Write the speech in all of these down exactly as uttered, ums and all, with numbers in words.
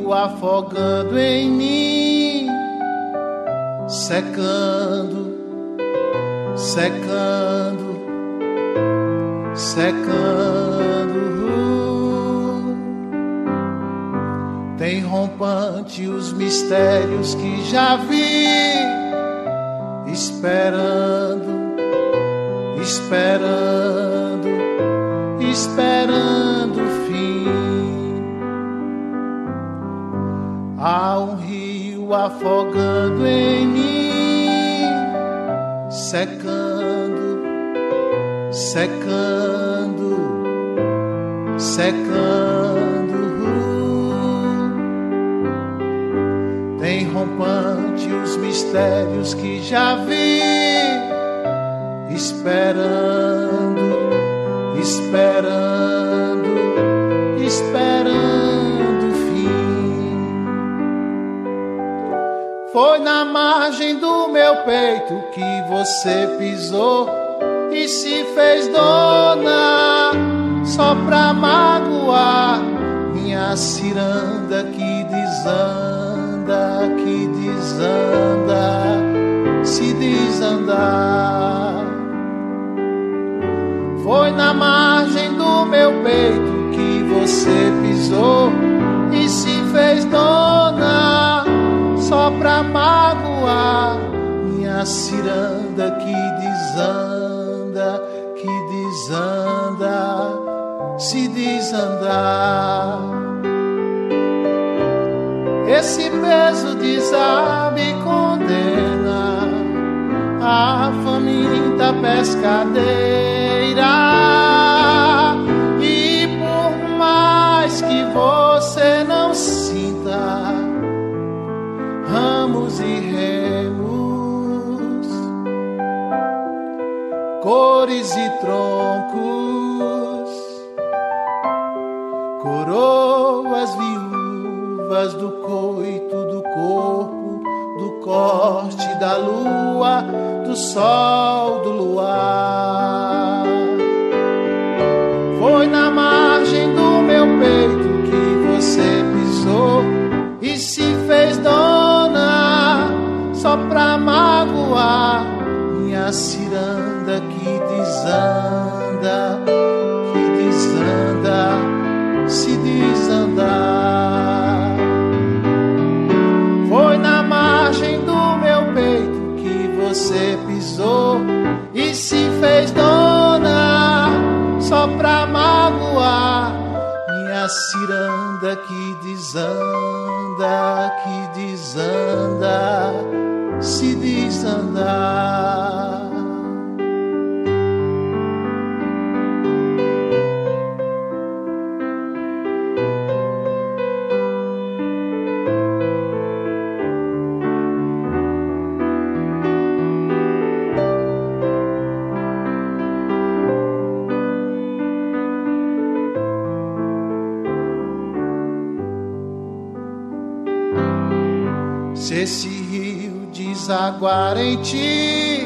rio afogando em mim, secando, secando, secando. Tem rompante os mistérios que já vi, esperando, esperando, esperando o fim. Há um rio afogando em mim, secando, secando, secando. Tem rompante os mistérios que já vi, esperando, esperando, esperando o fim. Foi na margem do meu peito que você pisou e se fez dona, só pra magoar minha ciranda que desanda, que desanda, se desandar. Foi na margem do meu peito que você pisou e se fez dona, só pra magoar minha ciranda que desanda, que desanda, se desandar. Esse peso desaba e condena a faminta pescadeira, e por mais que você não sinta ramos e remos, cores e troncos, coroas viúvas do coito, do corpo, do corte da lua, do sol, do luar. Foi na margem do meu peito que você pisou e se fez dona, só pra magoar minha ciranda que desanda, que desanda, se desandar. Foi na margem do meu peito que você pisou e se fez dona, só pra magoar minha ciranda que desanda, que desanda, se desandar. Se esse rio desaguar em ti,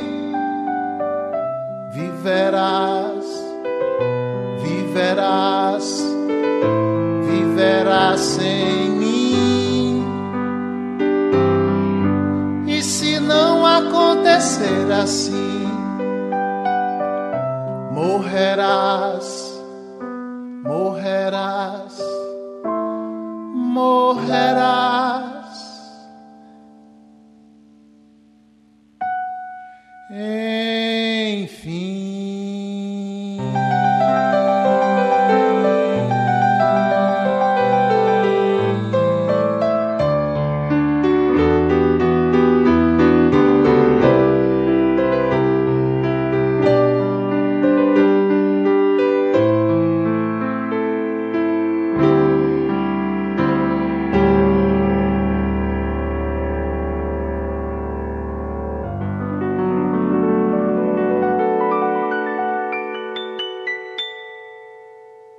viverás, viverás, viverás sem mim. E se não acontecer assim, morrerás, morrerás, morrerás. Enfim.